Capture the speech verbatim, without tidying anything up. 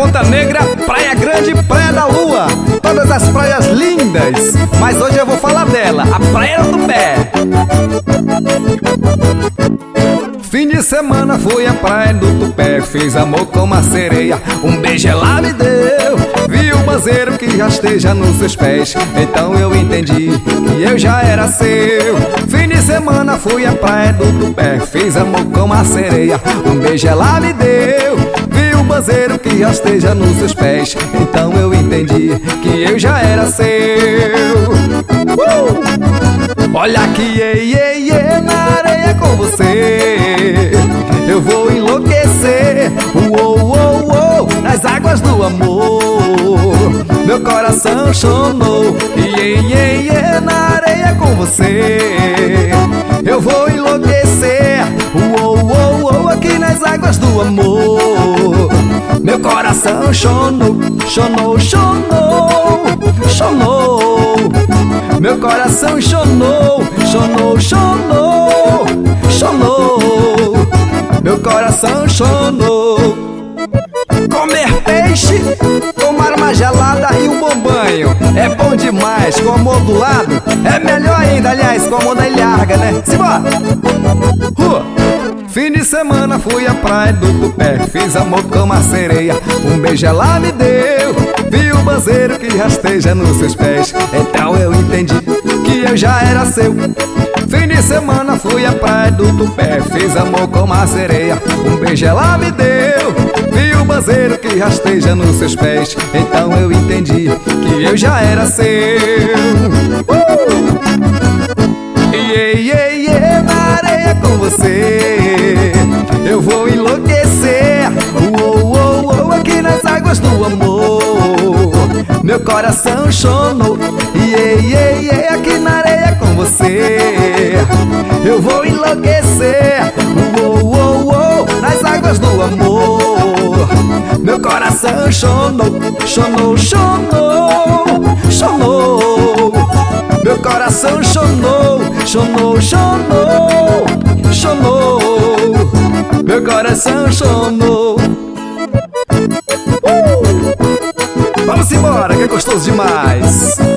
Ponta Negra, Praia Grande, Praia da Lua, todas as praias lindas. Mas hoje eu vou falar dela, a Praia do Tupé. Fim de semana fui à Praia do Tupé, fiz amor com uma sereia, um beijo ela me deu. Vi o banzeiro que rasteja nos seus pés, então eu entendi que eu já era seu. Fim de semana fui à Praia do Tupé, fiz amor com uma sereia, um beijo ela me deu. Vi o banzeiro que rasteja nos seus pés, então eu entendi que eu já era seu. uh! Olha aqui, ei, ei, ei, na areia com você eu vou enlouquecer. Uou, uou, uou, nas águas do amor meu coração chonou. E ei, ei, ei, na areia com você eu vou enlouquecer. Uou, uou, uou, aqui nas águas do amor meu coração chonou, chonou, chonou, chonou. Meu coração chonou, chonou, chonou, chonou. Meu coração chonou. Comer peixe, tomar uma gelada e um bom banho é bom demais. Com amor do lado é melhor ainda, aliás, com amor da ilharga, né? Simbora! Uh! Fim de semana fui à Praia do Tupé, fiz amor com uma sereia, um beijo ela me deu. Vi o banzeiro que rasteja nos seus pés, então eu entendi que eu já era seu. Fim de semana fui à Praia do Tupé, fiz amor com uma sereia, um beijo ela me deu. Vi o banzeiro que rasteja nos seus pés, então eu entendi que eu já era seu. uh! Ei, ei, ei, na areia com você eu vou enlouquecer. Uou, uou, uou, aqui nas águas do amor meu coração chonou. E ei, ei, ei, aqui na areia com você eu vou enlouquecer. Uou, uou, uou, nas águas do amor meu coração chonou, chonou, chonou, chonou. Meu coração chonou, chonou, chonou, chonou. Meu coração chonou. uh! Vamos embora, que é gostoso demais.